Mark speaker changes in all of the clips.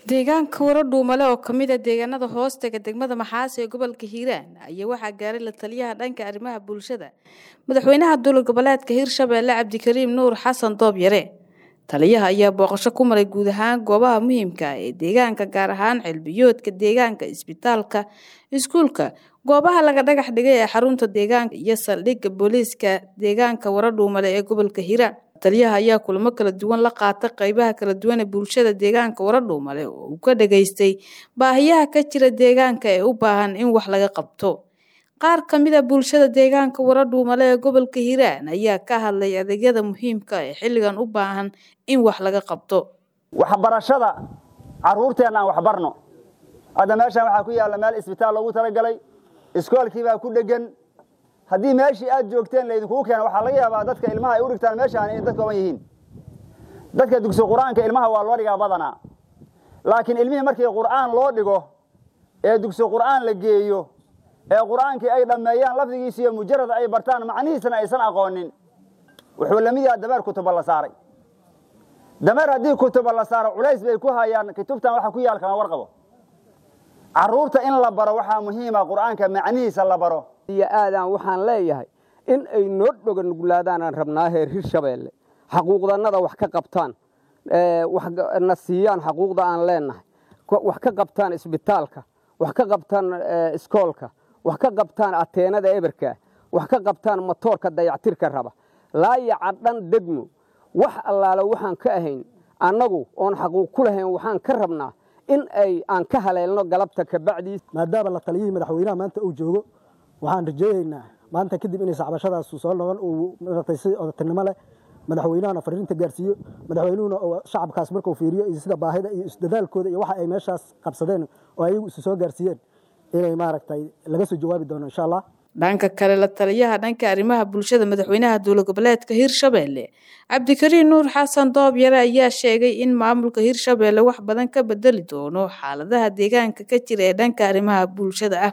Speaker 1: deegaanka Waradhuumale oo kamid ah deegaanada hoostaga degmada Maxaas ee gobolka Hiiraan ayaa waxaa gaaray la taliyaha dhanka arrimaha bulshada madaxweynaha dowlad goboleedka Hiirshabelle Cabdikariim Nuur Xasan Doobyare. Taliyaha ayaa booqasho ku maray guud ahaan goobaha muhiimka ah ee deegaanka gaar ahaan cilmiyoodka deegaanka, isbitaalka, iskuulka, goobaha laga dhagax dhigay ee xarunta deegaanka iyo saldhigga booliiska deegaanka Waradhuumale ee gobolka Hiiraan. Taliyaha ayaa kulamo kala duwan la qaatay qaybaha kala duwan ee bulshada deegaanka Waradhuumale oo uu ka dhageystay baahiyaha ka jira deegaanka ee u baahan in wax laga qabto. Qaar ka mid ah bulshada deegaanka Waradhuumale ee gobolka Hiiraan ayaa ka hadlay adeegyada muhiimka ah ee xilligan u baahan in wax laga qabto.
Speaker 2: waxbarashada caruurteena aan wax barno. Hadda meeshan waxa ku yaala meel isbitaal loogu talagalay, iskoolkii baa ku dhagan. haddii meeshii aad joogteen la idinku keenay waxa laga yaabaa dadka ilmaha ay u dhigtaan meeshaan in dadka yihiin dadka dugsiga quraanka ilmaha waa loo dhigaa badana laakiin ilmihii markii quraan loo dhigo ee dugsiga quraan la geeyo ee quraankii ay dhameeyaan lafdigiisa iyo mujarrad ay bartaan macnihiisana aysan aqoonin wuxuu la mid yahay dameer kutub la saaray dameer haddii kutub la saaro culays bay ku hayaan kutubtan waxa ku yaal kama warqabo caruurta in la baro waxa muhiim ah quraanka macnihiisa la baro
Speaker 3: iyo aadaan waxaan leeyahay in ay noo dhogan nuglaadaan aan rabnaa heer Hiirshabelle xuquuqdanada wax ka qabtaan wax nasiyaan xuquuqda aan leenahay wax ka qabtaan isbitaalka wax ka qabtaan iskoolka wax ka qabtaan ateenada eberka wax ka qabtaan matoorka dayactirka raba laayacadhan degmo wax allaala waxaan ka ahayn annagu oon xuquuq ku lahayn waxaan ka rabnaa in ay aan ka haleelno galabta ka bacdi
Speaker 4: maadaama la taliyay madaxweynaha maanta uu joogo waxaan rajaynaynaa maanta kadib inay sacbashadaas soo noqon uu maratay odatinimo leh madaxweynaha fariinta gaarsiiyo madaxweynuhuna oo shacabkaas markuu fiiriyo sida baahida iyo isdadaalkooda iyo waxa ay meeshaas qabsadeen oo ay isu soo gaarsiiyeen inay maaragtay laga soo jawaabi doono insha Allah.
Speaker 1: Dhanka kale la taliyaha dhanka arrimaha bulshada madaxweynaha dowlad goboleedka Hiirshabelle Cabdikariim Nuur Xasan Doobyare ayaa sheegay in maamulka Hiirshabelle wax badan ka bedeli doono xaaladaha deegaanka ka jira ee dhanka arrimaha bulshada ah.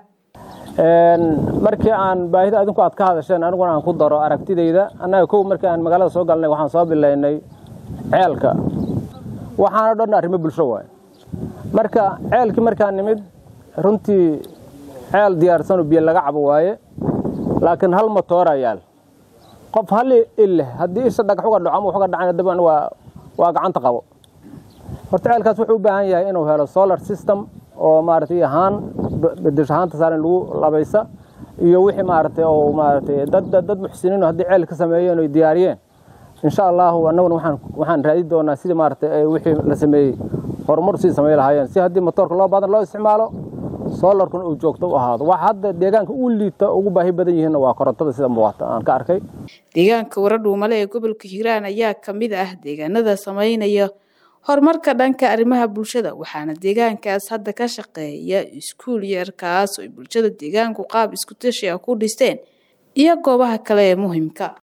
Speaker 5: markii aan baahida adinku aad ka hadasheen aniguna aan ku daro aragtidayda anaga markii aan magaalada soo galnay waxaan soo bilaynay ceelka waxaana dhan arrimo bulsho waay marka ceelkii markaan nimid runtii ceel diyaarsan oo biyo laga cabo waaye laakiin hal matoor ayaal qof hal ilaa hadii isa dhagax uga dhaco ama wax uga dhacay daban waa gacanta qabo horta ceelkaas wuxuu u baahan yahay inuu helo solar system oo maartay ahaan bedeshaanta saaran lagu labaysa iyo wixii maartay oo maartay dad muxsiniin hadii ceel ka sameeyeen oo diyaariyeen insha Allah annaguna waxaan raadi doonaa sidii maartay wixii la sameeyay horumar si sameey lahaayeen si hadii matoorka loo baadan loo isticmaalo solarkuna uu joogto u ahaado wax hadda deegaanka uu liita ugu baahi badan yihiin waa korontada sida muuqata aan ka arkay
Speaker 1: deegaanka Waradhuumale ee gobolka Hiiraan ayaa kamid ah deegaanada sameeynaya horumarka dhanka arrimaha bulshada waxaana deegaankaas hadda ka shaqeeya iskuul yar kaas oo bulshada deegaanku qaab isku tashi ah ku dhisteen iyo goobaha kale ee muhiimka